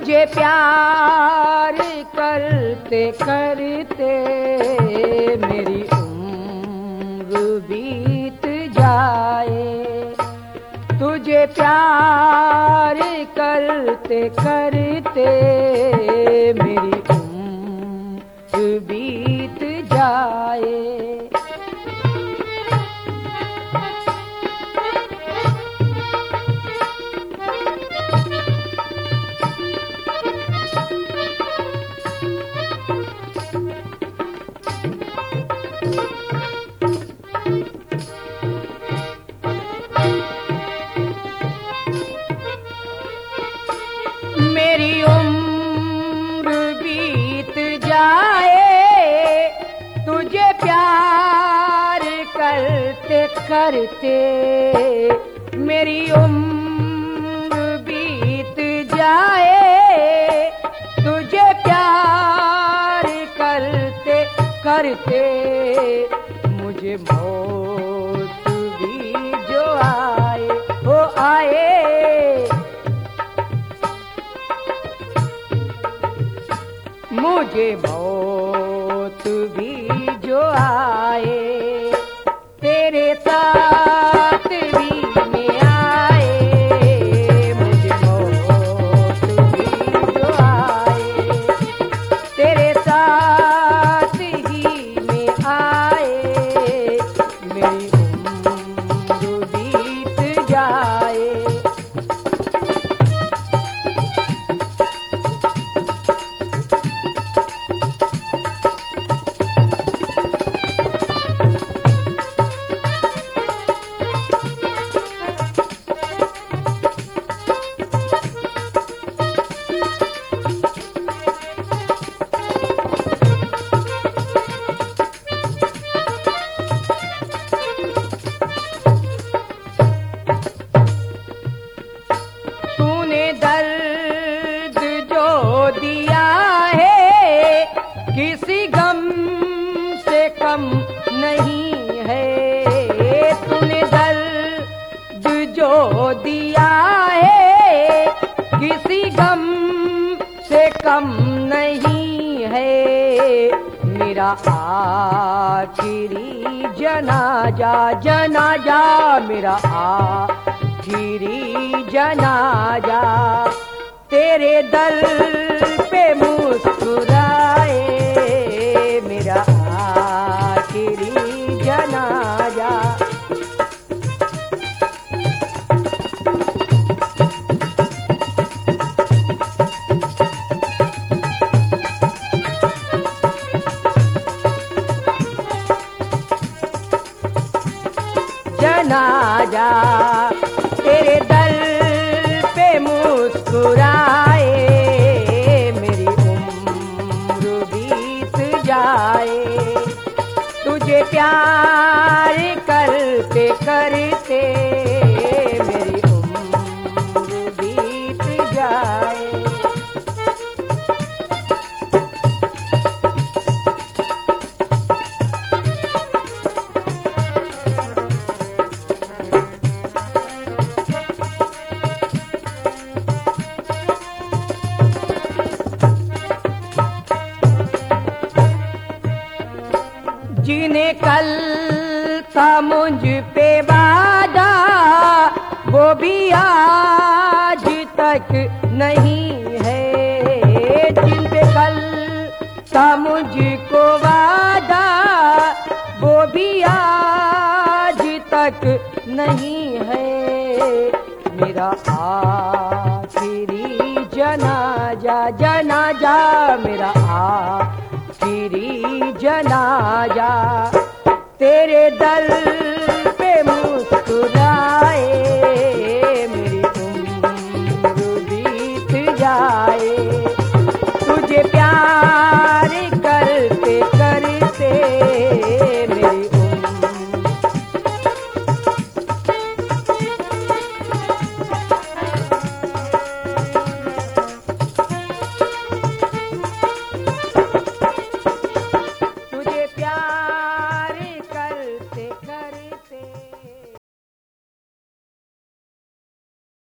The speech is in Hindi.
तुझे प्यार करते करते मेरी उम्र बीत जाए। तुझे प्यार करते करते मेरी उम्र बीत जाए। मेरी उम्र बीत जाए तुझे प्यार करते करते। मेरी उम्र बीत जाए तुझे प्यार करते करते। मुझे मौत भी जो आए वो आए। मुझे मौत भी जो आए तेरे साथ भी में आए। मुझे मौत भी जो आए तेरे साथ ही में आए। मेरी उम्र बीत जाए। दर्द जो दिया है किसी गम से कम नहीं है। तूने दर्द जो दिया है किसी गम से कम नहीं है। मेरा आखिरी जनाजा जनाजा मेरा आखिरी जनाजा तेरे दर पे मुस्कुराए। मेरा आखिरी जनाजा जनाजा तेरे दर पे मुस्कुराए। मेरी उम्र बीत जाए तुझे प्यार करते करते। मेरी उम्र बीत जाए। जिन्हें कल था मुझ पे वादा वो भी आज तक नहीं है। जिन पे कल था मुझको वादा वो भी आज तक नहीं है। मेरा आखिरी जनाजा जनाजा मेरा आखिरी जनाजा तेरे दर पे मुस्कुराए।